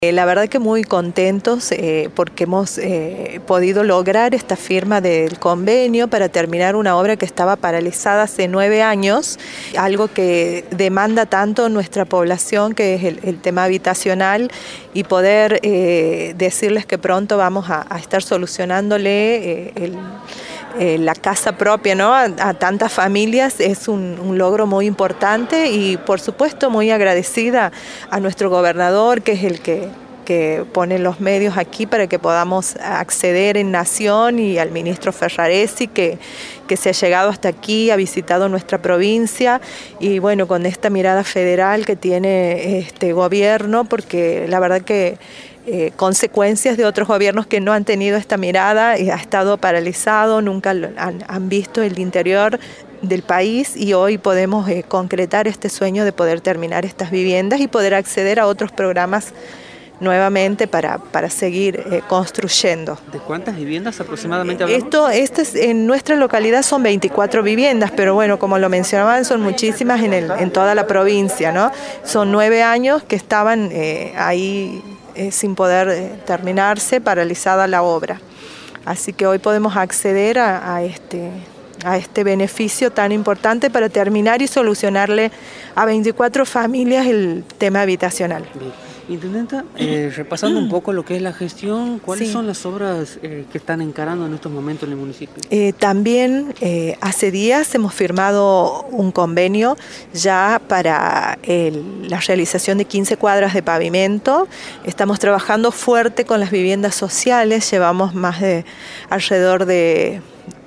La verdad que muy contentos porque hemos podido lograr esta firma del convenio para terminar una obra que estaba paralizada hace 9 años, algo que demanda tanto nuestra población, que es el tema habitacional, y poder decirles que pronto vamos a estar solucionándole la casa propia, ¿no? a tantas familias. Es un logro muy importante y por supuesto muy agradecida a nuestro gobernador, que es el que pone los medios aquí para que podamos acceder en Nación, y al ministro Ferraresi que se ha llegado hasta aquí, ha visitado nuestra provincia, y bueno, con esta mirada federal que tiene este gobierno, porque la verdad que consecuencias de otros gobiernos que no han tenido esta mirada, ha estado paralizado, nunca han visto el interior del país, y hoy podemos concretar este sueño de poder terminar estas viviendas y poder acceder a otros programas nuevamente para seguir construyendo. ¿De cuántas viviendas aproximadamente hablamos? En nuestra localidad son 24 viviendas, pero bueno, como lo mencionaban, son muchísimas en toda la provincia, ¿no? Son 9 años que estaban ahí sin poder terminarse, paralizada la obra. Así que hoy podemos acceder a este beneficio tan importante para terminar y solucionarle a 24 familias el tema habitacional. Bien. Intendenta, repasando un poco lo que es la gestión, ¿cuáles son las obras que están encarando en estos momentos en el municipio? También hace días hemos firmado un convenio ya para la realización de 15 cuadras de pavimento. Estamos trabajando fuerte con las viviendas sociales, llevamos alrededor de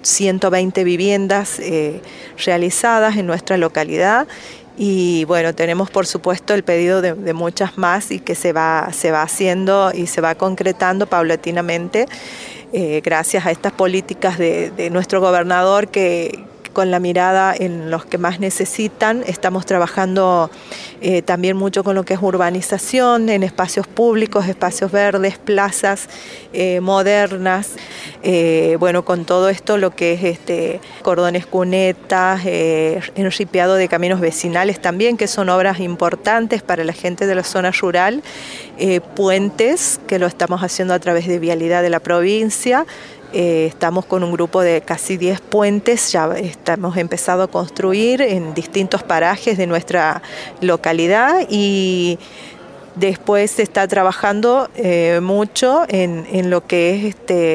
120 viviendas realizadas en nuestra localidad. Y bueno, tenemos por supuesto el pedido de muchas más, y que se va haciendo y se va concretando paulatinamente gracias a estas políticas de nuestro gobernador, que con la mirada en los que más necesitan. Estamos trabajando también mucho con lo que es urbanización, en espacios públicos, espacios verdes, plazas modernas. Bueno, con todo esto lo que es cordones cunetas, enripiado de caminos vecinales también, que son obras importantes para la gente de la zona rural, puentes, que lo estamos haciendo a través de Vialidad de la provincia. Estamos con un grupo de casi 10 puentes, ya hemos empezado a construir en distintos parajes de nuestra localidad, y después se está trabajando mucho en lo que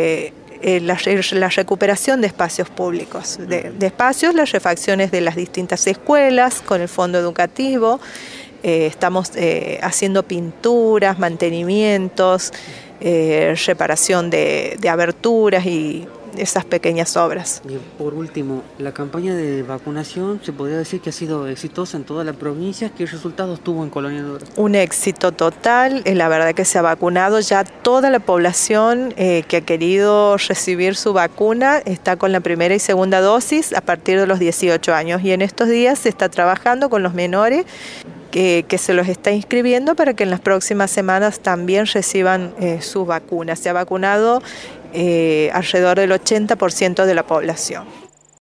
es la recuperación de espacios públicos, de espacios, las refacciones de las distintas escuelas con el fondo educativo. Estamos haciendo pinturas, mantenimientos, reparación de aberturas y esas pequeñas obras. Bien, por último, la campaña de vacunación se podría decir que ha sido exitosa en toda la provincia. ¿Qué resultados tuvo en Colonia Nora? Un éxito total, la verdad que se ha vacunado ya toda la población que ha querido recibir su vacuna, está con la primera y segunda dosis a partir de los 18 años, y en estos días se está trabajando con los menores que se los está inscribiendo para que en las próximas semanas también reciban su vacuna. Se ha vacunado alrededor del 80% de la población.